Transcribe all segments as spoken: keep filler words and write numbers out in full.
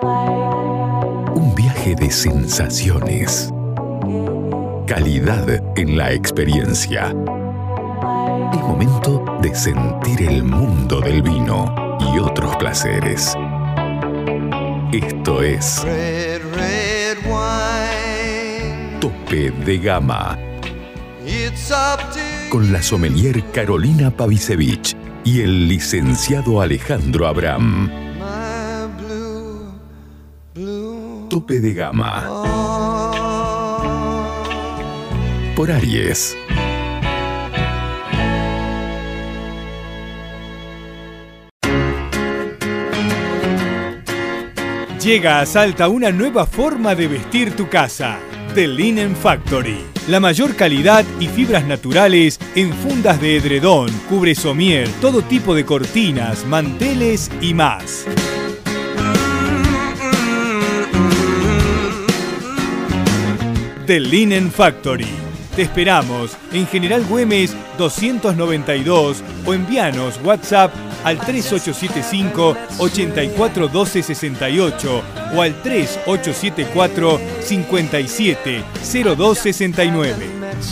Un viaje de sensaciones. Calidad en la experiencia. Es momento de sentir el mundo del vino y otros placeres. Esto es Red, red wine. Tope de Gama. It's up to Con la sommelier Carolina Pavisevich y el licenciado Alejandro Abraham. my blue, blue. Tope de Gama. Oh. Por Aries. Llega a Salta una nueva forma de vestir tu casa. The Linen Factory. La mayor calidad y fibras naturales en fundas de edredón, cubre somier, todo tipo de cortinas, manteles y más. The Linen Factory. Te esperamos en General Güemes doscientos noventa y dos o envíanos WhatsApp al tres ocho siete cinco, ocho cuatro uno dos seis ocho o al tres ocho siete cuatro, cinco siete cero dos seis nueve.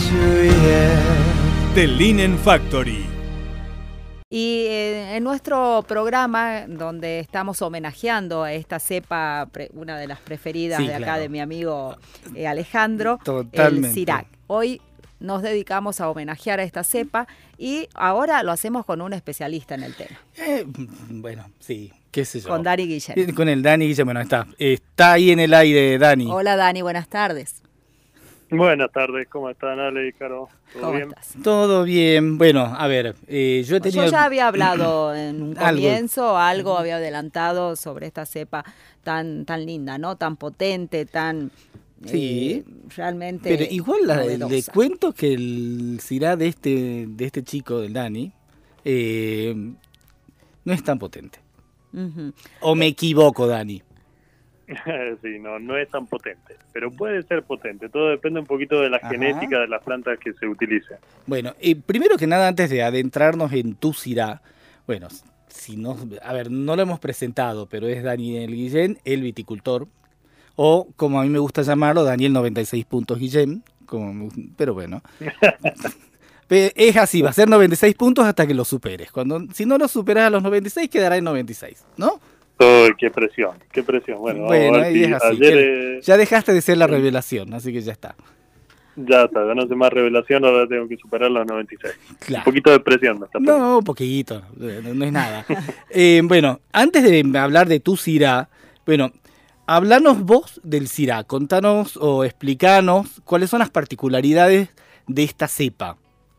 The Linen Factory. Y eh, en nuestro programa, donde estamos homenajeando a esta cepa, pre, una de las preferidas Sí, de acá claro. de mi amigo eh, Alejandro, Totalmente. el Syrah. Hoy nos dedicamos a homenajear a esta cepa y ahora lo hacemos con un especialista en el tema, Eh, bueno, sí, qué sé yo. con Dani Guillén. Eh, Con el Dani Guillén, bueno, está. Está ahí en el aire, Dani. Hola Dani, buenas tardes. Buenas tardes, ¿cómo están Ale y Caro? ¿Todo ¿Cómo bien? estás? Todo bien. Bueno, a ver, eh, yo he tenido... Yo ya había hablado en un Algo. comienzo, algo había adelantado sobre esta cepa tan, tan linda, ¿no? Tan potente, tan... Sí. eh, realmente Pero igual la- le novedosa. cuento que el Syrah de este, de este chico, del Dani, eh, no es tan potente. Ujú. ¿O me equivoco, Dani? Sí, no, no es tan potente, pero puede ser potente. Todo depende un poquito de la Ajá. genética de las plantas que se utilicen. Bueno, eh, primero que nada, antes de adentrarnos en tu Syrah, bueno, si no, a ver, no lo hemos presentado, pero es Daniel Guillén, el viticultor, o como a mí me gusta llamarlo, Daniel noventa y seis puntos Guillén, como, me gu- pero bueno. Pe- Es así, va a ser noventa y seis puntos hasta que lo superes. Cuando, si no lo superas a los noventa y seis, quedará en noventa y seis, ¿no? Oh, qué presión, qué presión. Bueno, Bueno, vamos a ver ahí si es así. ayer que eh, Ya dejaste de ser la revelación, así que ya está. ya está, ya no sé más revelación, ahora tengo que superar los noventa y seis. Claro. Un poquito de presión me está poniendo. No, un poquito, no, no es nada. Eh, bueno, antes de hablar de tu Syrah, bueno, hablanos vos del Syrah, contanos o explicanos cuáles son las particularidades de esta cepa.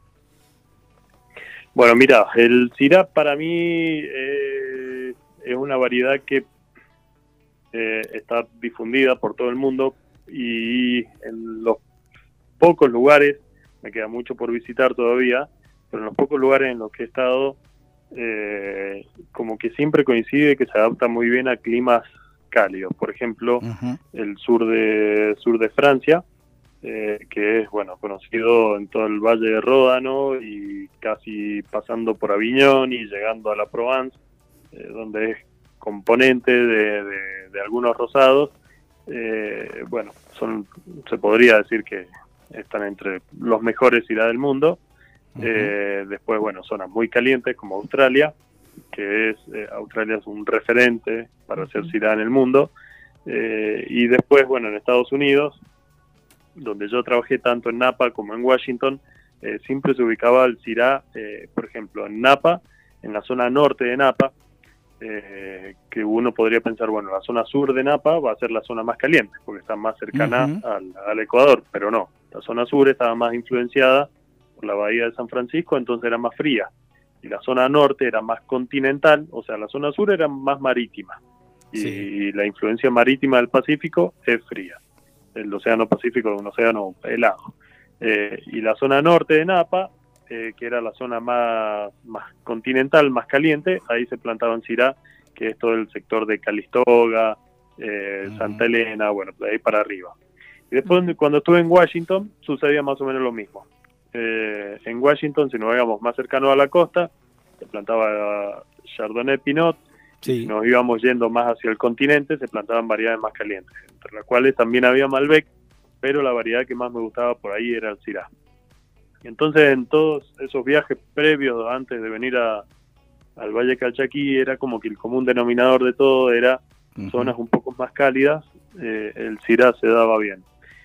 Bueno, mira, el Syrah para mí eh, es una variedad que eh, está difundida por todo el mundo y en los pocos lugares, me queda mucho por visitar todavía, pero en los pocos lugares en los que he estado, eh, como que siempre coincide que se adapta muy bien a climas cálidos. Por ejemplo, Ujú. el sur de sur de Francia, eh, que es bueno conocido en todo el Valle de Ródano y casi pasando por Aviñón y llegando a la Provence, eh, donde es componente de, de- de algunos rosados. Eh, bueno, son se podría decir que están entre los mejores Syrah del mundo. Ujú. Eh, después, bueno, zonas muy calientes como Australia, que es eh, Australia es un referente para hacer Syrah en el mundo. Eh, y después, bueno, en Estados Unidos, donde yo trabajé tanto en Napa como en Washington, eh, siempre se ubicaba el Syrah, eh, por ejemplo, en Napa, en la zona norte de Napa, eh, que uno podría pensar, bueno, la zona sur de Napa va a ser la zona más caliente, porque está más cercana Ujú. al, al Ecuador, pero no, la zona sur estaba más influenciada por la bahía de San Francisco, entonces era más fría, y la zona norte era más continental, o sea, la zona sur era más marítima, y Sí. la influencia marítima del Pacífico es fría. El océano Pacífico es un océano helado. Eh, y la zona norte de Napa, eh, que era la zona más, más continental, más caliente, ahí se plantaban Syrah, que es todo el sector de Calistoga, eh, Ujú. Santa Elena, bueno, de ahí para arriba. Y después, cuando estuve en Washington, sucedía más o menos lo mismo. Eh, en Washington, si nos íbamos más cercano a la costa, se plantaba Chardonnay Pinot, Sí. Si nos íbamos yendo más hacia el continente, se plantaban variedades más calientes, entre las cuales también había Malbec, pero la variedad que más me gustaba por ahí era el Syrah. Y entonces en todos esos viajes previos, antes de venir a, al Valle Calchaquí, era como que el común denominador de todo era uh-huh. zonas un poco más cálidas, eh, el Syrah se daba bien.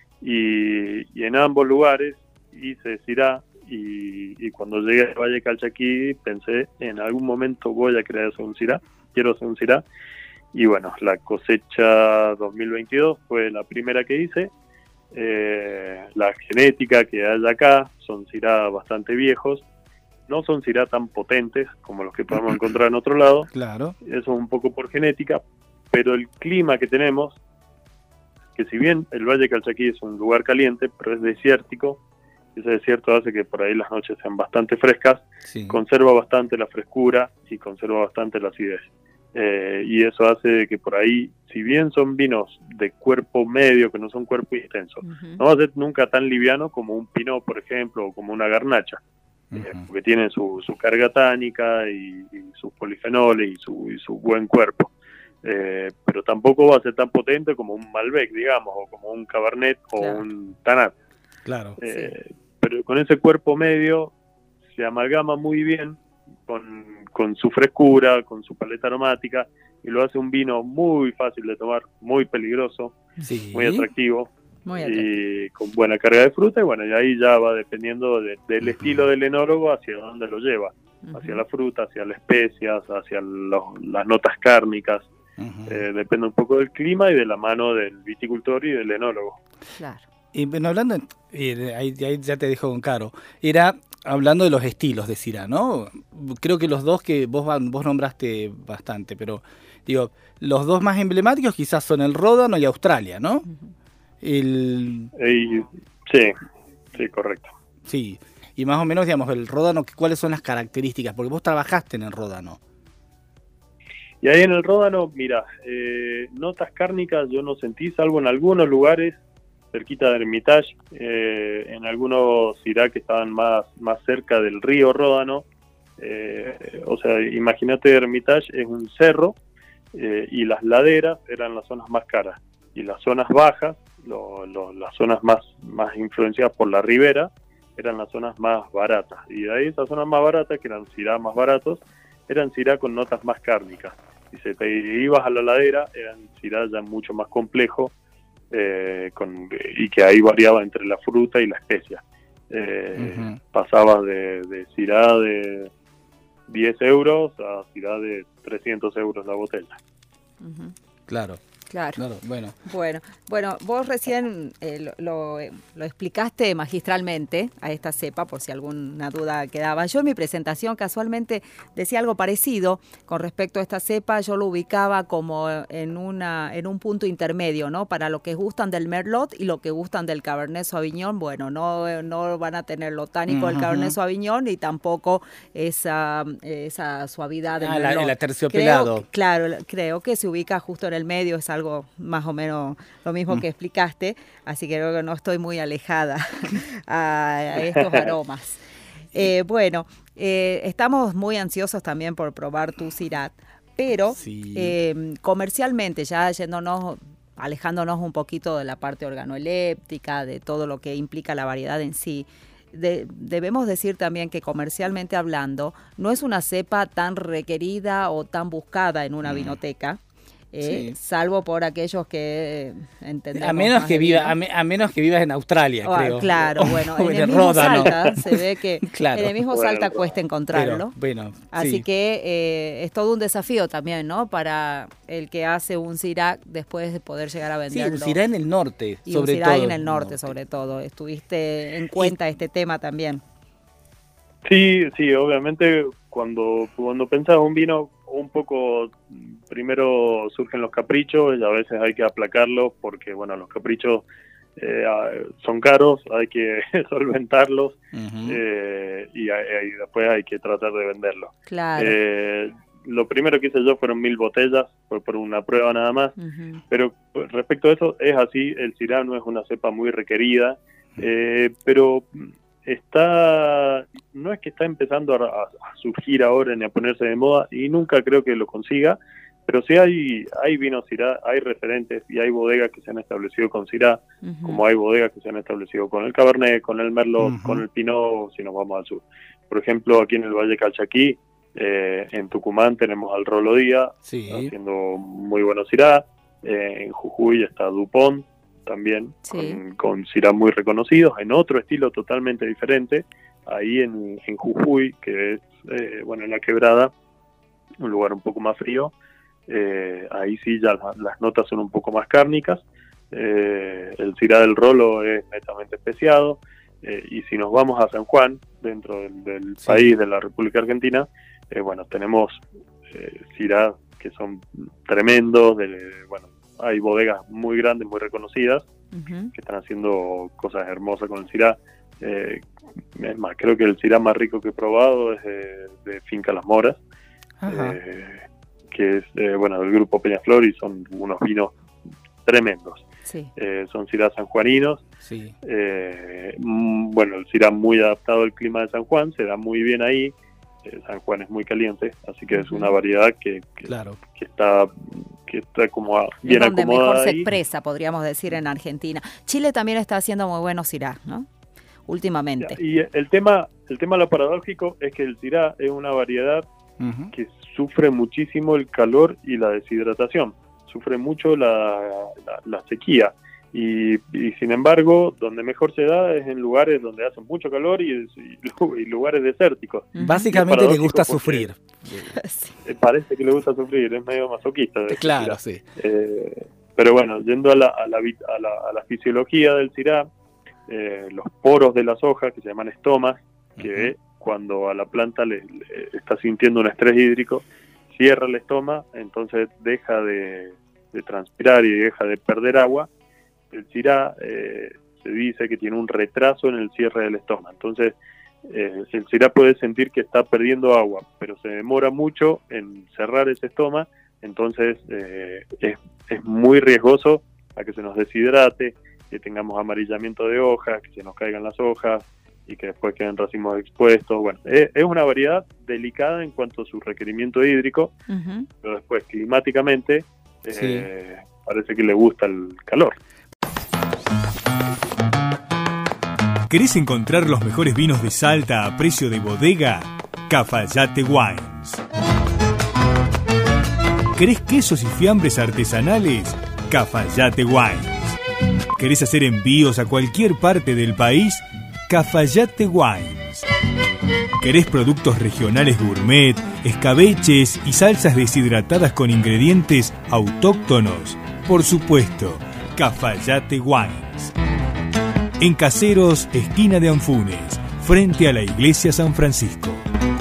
Y, y en ambos lugares hice Syrah, y, y cuando llegué al Valle Calchaquí pensé, en algún momento voy a querer hacer un Syrah, quiero hacer un Syrah, y bueno, la cosecha dos mil veintidós fue la primera que hice. Eh, la genética que hay acá son Syrah bastante viejos, no son Syrah tan potentes como los que podemos encontrar en otro lado, claro. Eso un poco por genética, pero el clima que tenemos, que si bien el Valle Calchaquí es un lugar caliente, pero es desértico, ese desierto hace que por ahí las noches sean bastante frescas, sí. Conserva bastante la frescura y conserva bastante la acidez. Eh, y eso hace que por ahí, si bien son vinos de cuerpo medio, que no son cuerpo intenso, uh-huh. no va a ser nunca tan liviano como un Pinot, por ejemplo, o como una Garnacha, uh-huh. eh, porque tienen su, su carga tánica y, y sus polifenoles y su, y su buen cuerpo. Eh, pero tampoco va a ser tan potente como un Malbec, digamos, o como un Cabernet o claro. un Tanat. Claro. Eh, sí. Pero con ese cuerpo medio se amalgama muy bien con, con su frescura, con su paleta aromática, y lo hace un vino muy fácil de tomar, muy peligroso, sí. muy atractivo, muy y con buena carga de fruta, y bueno, y ahí ya va dependiendo de, del uh-huh. estilo del enólogo hacia dónde lo lleva, uh-huh. hacia la fruta, hacia las especias, hacia los, las notas cárnicas, uh-huh. eh, depende un poco del clima y de la mano del viticultor y del enólogo. Claro. Y bueno, hablando, eh, ahí, ahí ya te dejo con Caro, era hablando de los estilos de Syrah, ¿no? Creo que los dos que vos, vos nombraste bastante, pero digo, los dos más emblemáticos quizás son el Ródano y Australia, ¿no? El... Y, sí, sí, correcto. Sí, y más o menos, digamos, el Ródano, ¿cuáles son las características? Porque vos trabajaste en el Ródano. Y ahí en el Ródano, mira, eh, notas cárnicas yo no sentí, salvo en algunos lugares, cerquita de Hermitage, eh, en algunos Syrah que estaban más, más cerca del río Ródano. Eh, o sea, imagínate, Hermitage es un cerro, eh, y las laderas eran las zonas más caras, y las zonas bajas, lo, lo, las zonas más, más influenciadas por la ribera, eran las zonas más baratas, y de ahí esas zonas más baratas, que eran Syrah más baratos, eran Syrah con notas más cárnicas. Si se te ibas a la ladera, eran Syrah ya mucho más complejos, Eh, con, y que ahí variaba entre la fruta y la especia. Eh, uh-huh. Pasaba de, de Syrah de diez euros a Syrah de trescientos euros la botella. Uh-huh. Claro. Claro. Claro, bueno. Bueno, bueno, vos recién eh, lo, lo, lo explicaste magistralmente a esta cepa, por si alguna duda quedaba. Yo en mi presentación casualmente decía algo parecido con respecto a esta cepa. Yo lo ubicaba como en una en un punto intermedio, ¿no? Para los que gustan del Merlot y los que gustan del Cabernet Sauvignon, bueno, no, no van a tener lo tánico del uh-huh. Cabernet Sauvignon y tampoco esa, esa suavidad del ah, Merlot. La, el aterciopelado. Creo, claro, creo que se ubica justo en el medio, es algo algo más o menos lo mismo mm. que explicaste, así que creo que no estoy muy alejada a, a estos aromas. Eh, bueno, eh, estamos muy ansiosos también por probar tu Syrah, pero sí. eh, comercialmente, ya yéndonos, alejándonos un poquito de la parte organoléptica, de todo lo que implica la variedad en sí, De, debemos decir también que comercialmente hablando, no es una cepa tan requerida o tan buscada en una mm. vinoteca. Eh, sí. Salvo por aquellos que entendemos a menos que viva a, me, a menos que vivas en Australia, oh, creo. Claro, bueno, en el mismo Ródano. Salta se ve que claro. en el mismo bueno, Salta cuesta encontrarlo. Pero, bueno, así sí. que eh, es todo un desafío también, ¿no? Para el que hace un Syrah después de poder llegar a venderlo. Sí, un Syrah en el norte, y sobre un Syrah todo. en el norte, norte, sobre todo. ¿Estuviste en cuenta y, este tema también? Sí, sí, obviamente cuando cuando pensás un vino un poco, primero surgen los caprichos y a veces hay que aplacarlos porque, bueno, los caprichos eh, son caros, hay que solventarlos uh-huh. eh, y, y después hay que tratar de venderlos. Claro. Eh, lo primero que hice yo fueron mil botellas, fue por una prueba nada más, uh-huh. pero respecto a eso, es así, el Syrah no es una cepa muy requerida, eh, pero... está no es que está empezando a, a surgir ahora ni a ponerse de moda y nunca creo que lo consiga, pero sí hay hay vinos Syrah, hay referentes y hay bodegas que se han establecido con Syrah, uh-huh. como hay bodegas que se han establecido con el Cabernet, con el Merlot, uh-huh. con el Pinot, si nos vamos al sur. Por ejemplo, aquí en el Valle Calchaquí, eh, en Tucumán tenemos al Rolo Díaz, sí. haciendo muy buenos Syrah. Eh, en Jujuy está Dupont, también, sí. con, con Syrah muy reconocidos, en otro estilo totalmente diferente. Ahí en, en Jujuy, que es, eh, bueno, en la Quebrada, un lugar un poco más frío, eh, ahí sí ya la, las notas son un poco más cárnicas. Eh, el Syrah del Rolo es netamente especiado. Eh, y si nos vamos a San Juan, dentro del, del sí. país de la República Argentina, eh, bueno, tenemos eh, Syrah que son tremendos, de, bueno, hay bodegas muy grandes, muy reconocidas, uh-huh. que están haciendo cosas hermosas con el Syrah. Eh, es más, creo que el Syrah más rico que he probado es de, de Finca Las Moras, eh, que es, eh, bueno, del grupo Peñaflor, y son unos vinos tremendos. Sí. Eh, son Syrah sanjuaninos. Sí. Eh, mm, bueno, el Syrah muy adaptado al clima de San Juan, se da muy bien ahí. Eh, San Juan es muy caliente, así que es una variedad que, que, claro. que está que está como a, bien donde acomodada mejor se ahí. expresa, podríamos decir, en Argentina. Chile también está haciendo muy buenos Syrah, ¿no? Últimamente. Y el tema, el tema lo paradójico es que el Syrah es una variedad uh-huh. que sufre muchísimo el calor y la deshidratación, sufre mucho la, la, la sequía. Y, y sin embargo, donde mejor se da es en lugares donde hace mucho calor y, y, y lugares desérticos. Básicamente le gusta sufrir. Parece que le gusta sufrir, es medio masoquista. Claro, sí. Eh, pero bueno, yendo a la, a la, a la, a la fisiología del Syrah, eh, los poros de las hojas, que se llaman estomas, que uh-huh. cuando a la planta le, le está sintiendo un estrés hídrico, cierra el estoma, entonces deja de, de transpirar y deja de perder agua. El Syrah eh, se dice que tiene un retraso en el cierre del estoma, entonces eh, el Syrah puede sentir que está perdiendo agua, pero se demora mucho en cerrar ese estoma, entonces eh, es, es muy riesgoso a que se nos deshidrate, que tengamos amarillamiento de hojas, que se nos caigan las hojas y que después queden racimos expuestos. Bueno, es, es una variedad delicada en cuanto a su requerimiento hídrico, uh-huh. pero después climáticamente eh, sí. parece que le gusta el calor. ¿Querés encontrar los mejores vinos de Salta a precio de bodega? Cafayate Wines. ¿Querés quesos y fiambres artesanales? Cafayate Wines. ¿Querés hacer envíos a cualquier parte del país? Cafayate Wines. ¿Querés productos regionales gourmet, escabeches y salsas deshidratadas con ingredientes autóctonos? Por supuesto, Cafayate Wines. En Caseros, esquina de Anfunes, frente a la iglesia San Francisco.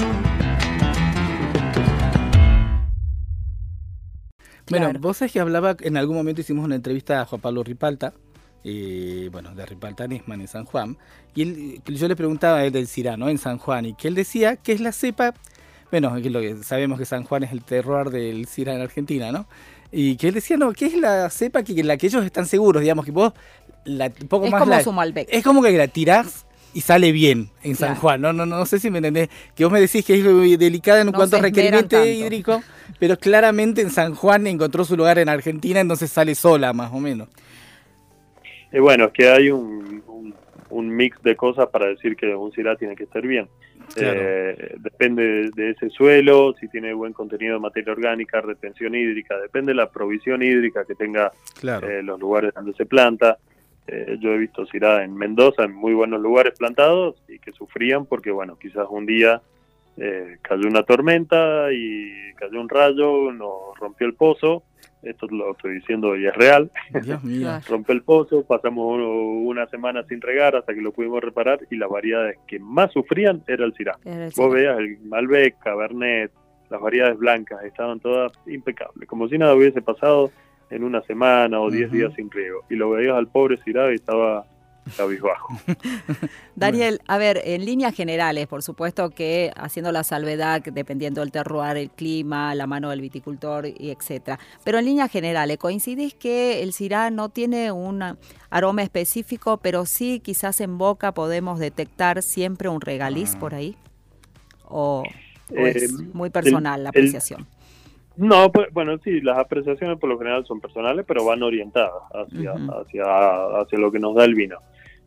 Bueno, Claro. vos sabés que hablaba, en algún momento hicimos una entrevista a Juan Pablo Ripalta, eh, bueno, de Ripalta Nesman en San Juan, y él, yo le preguntaba a él del Syrah, ¿no?, en San Juan, y que él decía que es la cepa, bueno, que lo que sabemos que San Juan es el terroir del Syrah en Argentina, ¿no? Y que él decía, no, que es la cepa que la que ellos están seguros, digamos, que vos la, un poco es más como la, su Malbec. es como que la tirás y sale bien en Claro. San Juan. No, no, no, no sé si me entendés. Que vos me decís que es muy delicada en No cuanto a se esmeran requerimiento tanto. hídrico, pero claramente en San Juan encontró su lugar en Argentina, entonces sale sola, más o menos. Y bueno, es que hay un, un, un mix de cosas para decir que un Syrah tiene que estar bien. Claro. Eh, depende de, de ese suelo, si tiene buen contenido de materia orgánica, retención hídrica, depende de la provisión hídrica que tenga Claro. eh, los lugares donde se planta. Eh, yo he visto Syrah en Mendoza, en muy buenos lugares plantados, y que sufrían porque, bueno, quizás un día eh, cayó una tormenta y cayó un rayo, nos rompió el pozo. Esto lo estoy diciendo y es real. Dios mío. Claro. Rompe el pozo, pasamos uno- una semana sin regar hasta que lo pudimos reparar, y las variedades que más sufrían era el Syrah. Era el Vos Syrah. veías el Malbec, Cabernet, las variedades blancas estaban todas impecables, como si nada hubiese pasado en una semana o diez Ujú. días sin riego. Y lo veías al pobre Syrah y estaba cabizbajo. Daniel, a ver, en líneas generales, por supuesto que haciendo la salvedad, que dependiendo del terroir, el clima, la mano del viticultor y etcétera. Pero en líneas generales, ¿coincidís que el Syrah no tiene un aroma específico, pero sí quizás en boca podemos detectar siempre un regaliz por ahí? ¿O, o Eh, es muy personal el- la el- apreciación? No, pues, bueno, sí, las apreciaciones por lo general son personales, pero van orientadas hacia, Ujú. hacia, hacia lo que nos da el vino.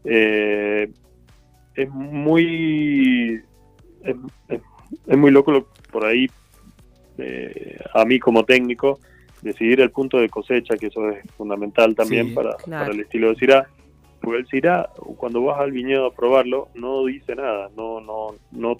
Eh, es muy es, es, es muy loco lo, por ahí, eh, a mí como técnico, decidir el punto de cosecha, que eso es fundamental también Sí, para, claro. para el estilo de Syrah. Porque el Syrah, cuando vas al viñedo a probarlo, no dice nada, no no no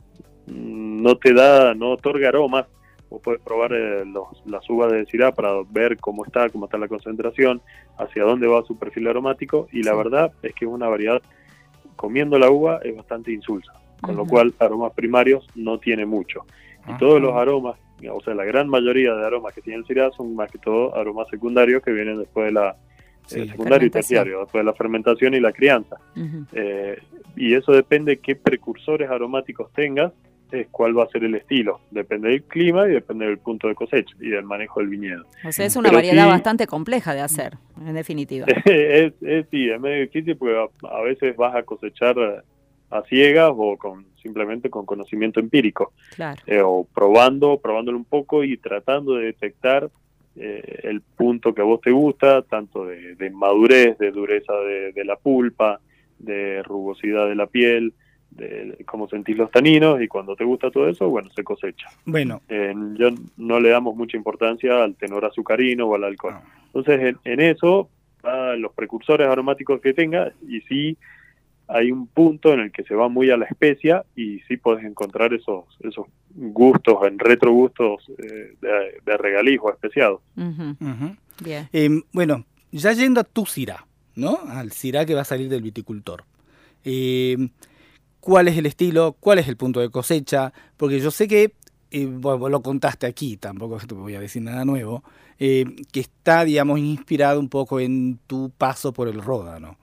no te da, no otorga aromas. Vos podés probar eh, los, las uvas de Syrah para ver cómo está, cómo está la concentración, hacia dónde va su perfil aromático, y la Sí. verdad es que es una variedad, comiendo la uva, es bastante insulsa, con lo Ujú. cual aromas primarios no tiene mucho. Y Ajá. todos los aromas, o sea, la gran mayoría de aromas que tiene el Syrah son más que todo aromas secundarios que vienen después de la Sí. eh, secundario y Fermentación. terciario, después de la fermentación y la crianza. Ujú. Eh, y eso depende qué precursores aromáticos tengas, es cuál va a ser el estilo. Depende del clima y depende del punto de cosecha y del manejo del viñedo. O sea, es una Pero variedad sí- bastante compleja de hacer, en definitiva. es, es, sí, es medio difícil porque a, a veces vas a cosechar eh, a ciegas o con simplemente con conocimiento empírico, Claro. eh, o probando, probándolo un poco y tratando de detectar eh, el punto que a vos te gusta, tanto de, de madurez, de dureza de, de la pulpa, de rugosidad de la piel, de cómo sentís los taninos, y cuando te gusta todo eso, bueno, se cosecha. Bueno, Eh, yo no le damos mucha importancia al tenor azucarino o al alcohol. no. Entonces, en, en eso, a los precursores aromáticos que tenga, y sí hay un punto en el que se va muy a la especia, y sí podés encontrar esos esos gustos, en retrogustos eh, de, de regaliz o especiados. Ujú. Ujú. Bien. Eh, bueno, ya yendo a tu Syrah, ¿no? Al Syrah que va a salir del viticultor. Eh, ¿Cuál es el estilo? ¿Cuál es el punto de cosecha? Porque yo sé que, eh, bueno, vos lo contaste aquí, tampoco te voy a decir nada nuevo, eh, que está, digamos, inspirado un poco en tu paso por el Ródano.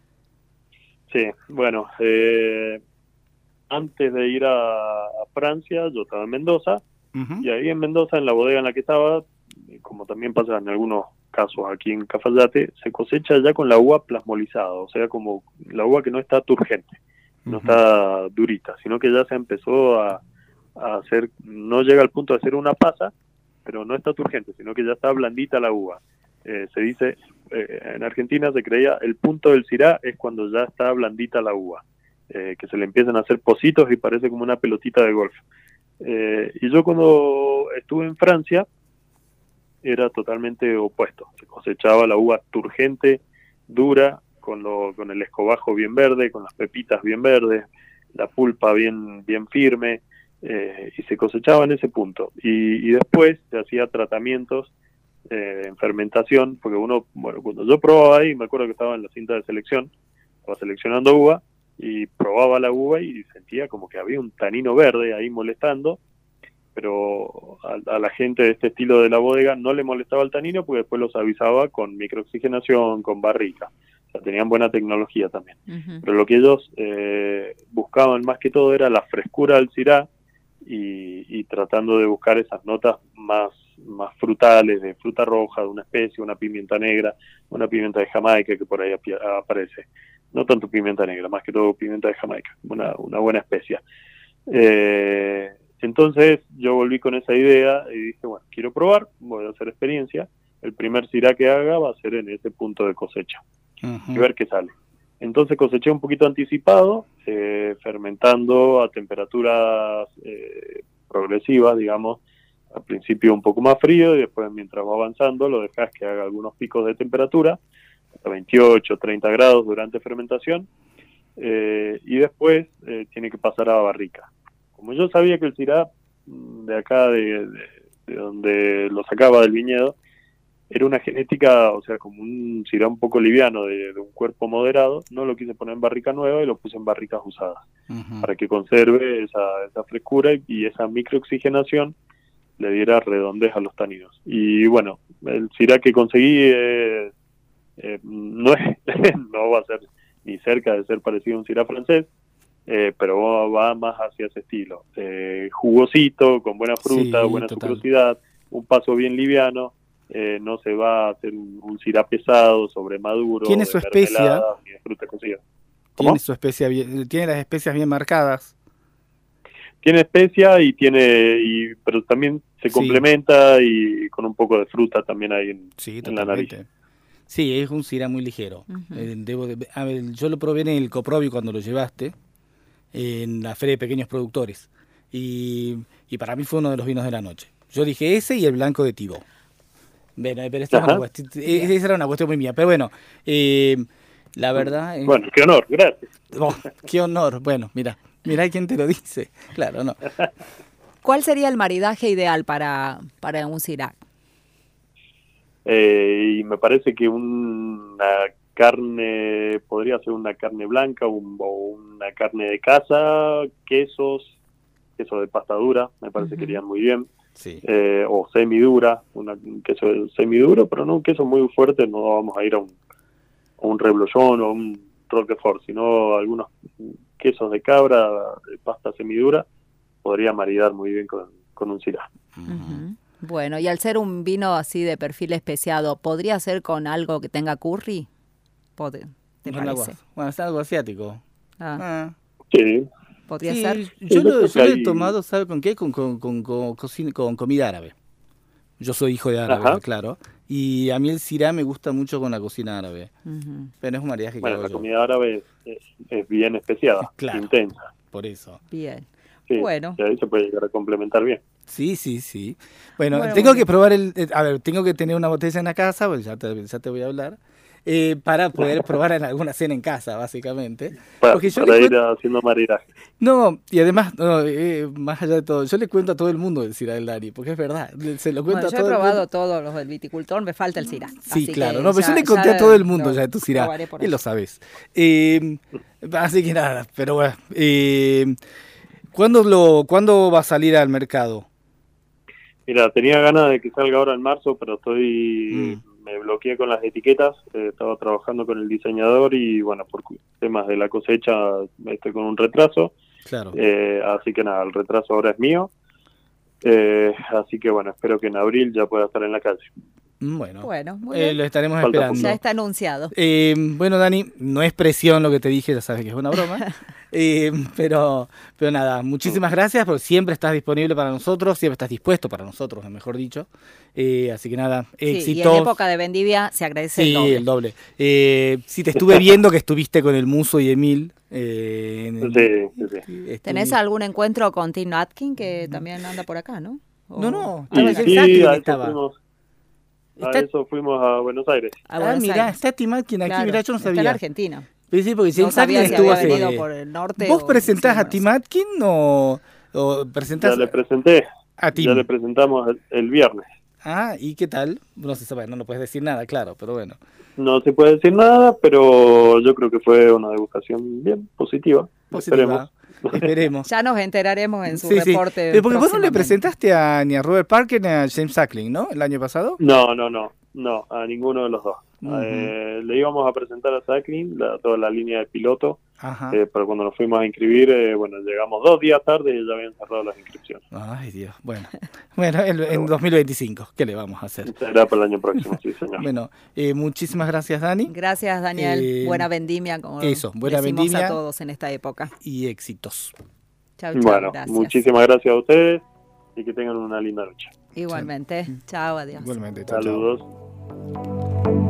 Sí, bueno, eh, antes de ir a, a Francia, yo estaba en Mendoza, Ujú. y ahí en Mendoza, en la bodega en la que estaba, como también pasa en algunos casos aquí en Cafayate, se cosecha ya con la uva plasmolizada, o sea, como la uva que no está turgente, no Ujú. está durita, sino que ya se empezó a, a hacer, no llega al punto de hacer una pasa, pero no está turgente, sino que ya está blandita la uva. Eh, se dice, eh, en Argentina se creía, el punto del Syrah es cuando ya está blandita la uva, eh, que se le empiezan a hacer pocitos y parece como una pelotita de golf. Eh, y yo cuando estuve en Francia, era totalmente opuesto. Se cosechaba la uva turgente, dura, con, lo, con el escobajo bien verde, con las pepitas bien verdes, la pulpa bien, bien firme, eh, y se cosechaba en ese punto. Y, y después se hacía tratamientos eh, en fermentación, porque uno, bueno, cuando yo probaba ahí, me acuerdo que estaba en la cinta de selección, estaba seleccionando uva, y probaba la uva y sentía como que había un tanino verde ahí molestando, pero a, a la gente de este estilo de la bodega no le molestaba el tanino, porque después los avisaba con microoxigenación, con barrica. O sea, tenían buena tecnología también. Ujú. Pero lo que ellos eh, buscaban más que todo era la frescura del Syrah, y, y tratando de buscar esas notas más, más frutales, de fruta roja, de una especie, una pimienta negra, una pimienta de Jamaica que por ahí api- aparece. No tanto pimienta negra, más que todo pimienta de Jamaica, una, una buena especia. Eh, entonces yo volví con esa idea y dije, bueno, quiero probar, voy a hacer experiencia. El primer Syrah que haga va a ser en ese punto de cosecha, Ujú. y ver qué sale. Entonces coseché un poquito anticipado, eh, fermentando a temperaturas eh, progresivas, digamos, al principio un poco más frío, y después mientras va avanzando lo dejas que haga algunos picos de temperatura, hasta veintiocho, treinta grados durante fermentación, eh, y después eh, tiene que pasar a barrica. Como yo sabía que el Syrah de acá, de, de, de donde lo sacaba del viñedo, era una genética, o sea, como un Syrah un poco liviano, de, de un cuerpo moderado, no lo quise poner en barrica nueva y lo puse en barricas usadas, Ujú. para que conserve esa, esa frescura y, y esa microoxigenación le diera redondez a los taninos. Y bueno, el Syrah que conseguí eh, eh, no, es, no va a ser ni cerca de ser parecido a un Syrah francés, eh, pero va, va más hacia ese estilo. Eh, jugosito, con buena fruta, Sí, buena total. sucrosidad, un paso bien liviano. Eh, no se va a hacer un, un Syrah pesado, sobremaduro, Tiene de su especia. mermelada, ni de fruta cocida. ¿Cómo? Tiene su especia bien- tiene las especias bien marcadas. Tiene especia y tiene, y, pero también se Sí. complementa y con un poco de fruta también ahí en, Sí, en la nariz. totalmente. Sí, es un Syrah muy ligero. Ujú. Eh, debo de- a ver, yo lo probé en el Coprobi cuando lo llevaste, en la Feria de Pequeños Productores. Y, y para mí fue uno de los vinos de la noche. Yo dije ese y el blanco de Tibó. Bueno, pero esta era Ajá. una cuestión, eh, esa era una cuestión muy mía. Pero bueno, eh, la verdad... es- Bueno, qué honor, gracias. Oh, qué honor. Bueno, mira, mira quién te lo dice. Claro, no. ¿Cuál sería el maridaje ideal para, para un Syrah? Eh, y me parece que una carne, podría ser una carne blanca un- o una carne de casa, quesos, queso de pasta dura, me parece Ujú. que irían muy bien, Sí. eh, o semidura, una, un queso semiduro, pero no un queso muy fuerte, no vamos a ir a un, a un reblochón o a un roquefort, sino algunos quesos de cabra, de pasta semidura, podría maridar muy bien con, con un Syrah. Ujú. Bueno, y al ser un vino así de perfil especiado, ¿podría ser con algo que tenga curry? Pod- ¿Te Con algo- parece? bueno, es algo asiático. Ah, Ah. Sí, ¿podría Sí, ser? yo, Sí, yo lo, creo yo que lo he hay- tomado, ¿sabe con qué? Con, con, con, con, cocina- con comida árabe. Yo soy hijo de árabe, Ajá. claro. Y a mí el Syrah me gusta mucho con la cocina árabe. Ujú. Pero es un maridaje que bueno, hago la yo. comida árabe es, es- es bien especiada, Claro. intensa. Por eso. Bien. Sí, Bueno. y ahí se puede llegar a complementar bien. Sí, sí, sí. Bueno, Bueno, tengo muy que bien. probar el... eh, A ver, tengo que tener una botella en la casa, pues ya te, ya te voy a hablar, eh, para poder probar en alguna cena en casa, básicamente. Para, Porque yo para le ir cuento- haciendo maridaje. No, y además, no, eh, más allá de todo, yo le cuento a todo el mundo el Syrah del Dani, porque es verdad, se lo cuento Bueno, a yo he todo el probado mundo. todos los del viticultor, me falta el Syrah. Sí, Así claro, que no, pero ya- yo le conté ya a todo el mundo lo ya de tu Syrah, probaré por y allá. lo sabes. Eh, así que nada, pero bueno, eh, ¿cuándo, lo, ¿cuándo va a salir al mercado? Mira, tenía ganas de que salga ahora en marzo, pero estoy Mm. me bloqueé con las etiquetas. eh, estaba trabajando con el diseñador y bueno, por cu- temas de la cosecha estoy con un retraso. Claro. eh, así que nada, el retraso ahora es mío. Eh, así que bueno, espero que en abril ya pueda estar en la calle. Bueno, Bueno, muy eh, bien. lo estaremos Falta esperando. Ya está anunciado. Eh, bueno, Dani, no es presión lo que te dije, ya sabes que es una broma. Eh, pero, pero nada, muchísimas gracias porque siempre estás disponible para nosotros, siempre estás dispuesto para nosotros, mejor dicho. Eh, así que nada, Sí, y éxitos. en época de vendivia se agradece Sí, el doble. el doble. Eh, sí, te estuve viendo que estuviste con el Muso y Emil. Eh, en el- Sí, sí, sí. estuve- ¿Tenés algún encuentro con Tim Atkin que también anda por acá, no? O- No, no, Y estaba en sí, Jacqueline, a eso estaba. fuimos, a Está- eso fuimos a Buenos Aires. A Ah, Buenos mirá, Aires. está Tim Atkin aquí, Claro, mirá, yo no está en sabía. Argentina. Sí, sí, porque No James sabía Atkin si estuvo había venido hace... por el norte. ¿Vos o- presentás sí, a bueno, Tim Atkin o, o presentás Ya le presenté, a Tim? ya le presentamos el, el viernes. Ah, ¿y qué tal? No se sabe, no, no puedes decir nada, claro, pero bueno. No se puede decir nada, pero yo creo que fue una degustación bien positiva. Positiva. Esperemos. Ya nos enteraremos en su Sí, sí. reporte. Eh, porque vos no le próximamente. presentaste a, ni a Robert Parker ni a James Suckling, ¿no? El año pasado. No, no, no, no, a ninguno de los dos. Ujú. Eh, le íbamos a presentar a Sacklin la, toda la línea de piloto, Ajá. eh, pero cuando nos fuimos a inscribir, eh, bueno, llegamos dos días tarde y ya habían cerrado las inscripciones. Ay, Dios. Bueno, bueno en, en dos mil veinticinco, ¿qué le vamos a hacer? Será para el año próximo, sí, señor. Bueno, eh, muchísimas gracias, Dani, Gracias, Daniel. Eh, buena vendimia, como eso, buena decimos vendimia. a todos en esta época. y éxitos. Chau, chau, Bueno, gracias. muchísimas gracias a ustedes y que tengan una linda noche. Igualmente. Chao, adiós. Igualmente. chao, chao. Saludos.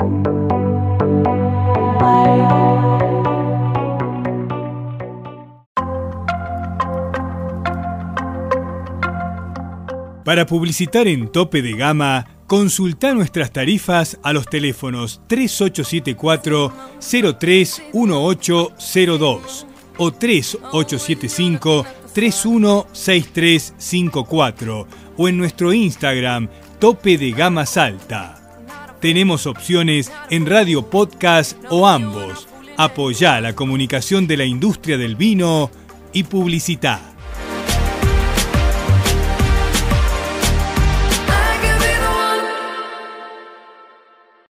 Para publicitar en Tope de Gama, consulta nuestras tarifas a los teléfonos tres ocho siete cuatro, cero tres uno ocho cero dos o tres ocho siete cinco, tres uno seis tres cinco cuatro o en nuestro Instagram Tope de Gama Salta. Tenemos opciones en radio podcast o ambos. Apoyá la comunicación de la industria del vino y publicitá.